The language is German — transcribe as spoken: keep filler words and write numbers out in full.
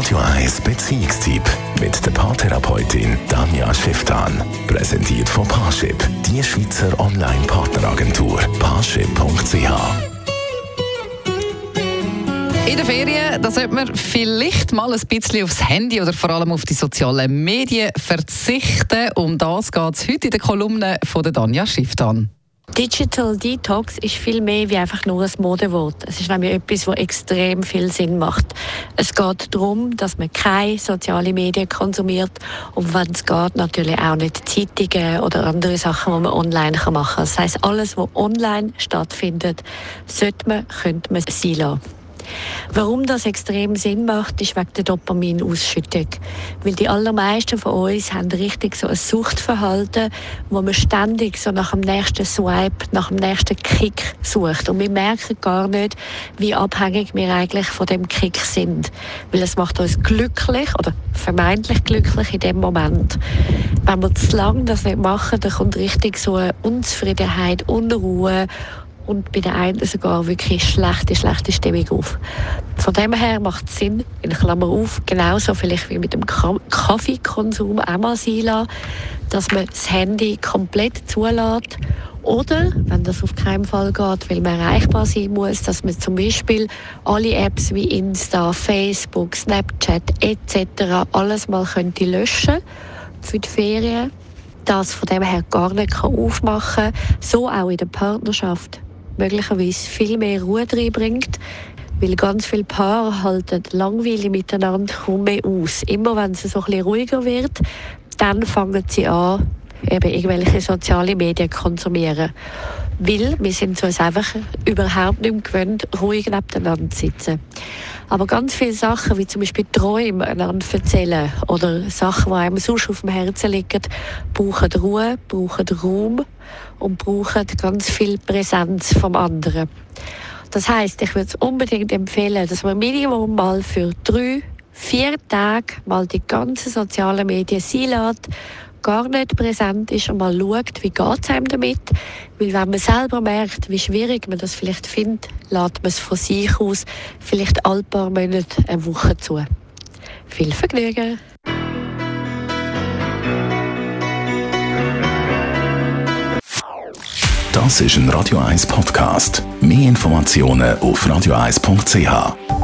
Radio eins Beziehungstyp mit der Paartherapeutin Danja Schifftan. Präsentiert von Parship, die Schweizer Online-Partneragentur. Parship punkt c h. In der Ferien, da sollte man vielleicht mal ein bisschen aufs Handy oder vor allem auf die sozialen Medien verzichten. Um das geht es heute in der Kolumne von der Danja Schifftan. Digital Detox ist viel mehr wie einfach nur ein Modewort. Es ist nämlich etwas, das extrem viel Sinn macht. Es geht darum, dass man keine sozialen Medien konsumiert und wenn es geht, natürlich auch nicht Zeitungen oder andere Sachen, die man online machen kann. Das heisst, alles, was online stattfindet, sollte man, könnte man sein lassen. Warum das extrem Sinn macht, ist wegen der Dopaminausschüttung. Weil die allermeisten von uns haben richtig so ein Suchtverhalten, wo man ständig so nach dem nächsten Swipe, nach dem nächsten Kick sucht. Und wir merken gar nicht, wie abhängig wir eigentlich von dem Kick sind. Weil es macht uns glücklich oder vermeintlich glücklich in dem Moment. Wenn wir zu lange das nicht machen, dann kommt richtig so eine Unzufriedenheit, Unruhe und bei den einen sogar wirklich schlechte, schlechte Stimmung auf. Von dem her macht es Sinn, in Klammer auf, genauso vielleicht wie mit dem Kaffeekonsum auch mal sein lassen, dass man das Handy komplett zulässt. Oder, wenn das auf keinen Fall geht, weil man erreichbar sein muss, dass man zum Beispiel alle Apps wie Insta, Facebook, Snapchat et cetera alles mal könnte löschen für die Ferien. Das von dem her gar nicht kann aufmachen kann, so auch in der Partnerschaft möglicherweise viel mehr Ruhe reinbringt, weil ganz viele Paare halten langweilig miteinander kaum mehr aus. Immer wenn es so ein bisschen ruhiger wird, dann fangen sie an, eben irgendwelche sozialen Medien zu konsumieren. Weil wir sind uns einfach überhaupt nicht mehr gewöhnt, ruhig nebeneinander zu sitzen. Aber ganz viele Sachen, wie zum Beispiel Träume einander erzählen oder Sachen, die einem sonst auf dem Herzen liegen, brauchen Ruhe, brauchen Raum und brauchen ganz viel Präsenz vom anderen. Das heisst, ich würde es unbedingt empfehlen, dass man Minimum mal für drei, vier Tage mal die ganzen sozialen Medien sein lässt, gar nicht präsent ist und mal schaut, wie geht es einem damit. Weil wenn man selber merkt, wie schwierig man das vielleicht findet, lässt man es von sich aus vielleicht alle paar Monate eine Woche zu. Viel Vergnügen! Das ist ein Radio eins Podcast. Mehr Informationen auf radio eins punkt c h.